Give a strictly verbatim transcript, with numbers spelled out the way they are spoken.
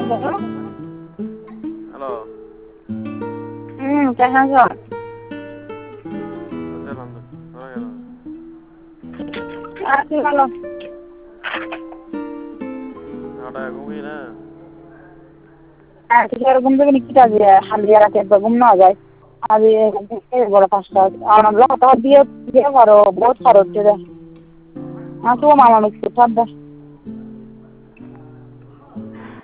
Hello. হুম, কেমন আছো? আছি আলহামদুলিল্লাহ। আছি ভালো। নটা ঘুমিয়ে না? হ্যাঁ, ঠিক আছে, ঘুম থেকে নিচ্ছি আজ হালিয়া রাতে একবার ঘুম না যায়। আজ বড় পাঁচটা আর দিয়ে দিয়ে পারো বহুত খরচ রে। আসো মামা মিক্সি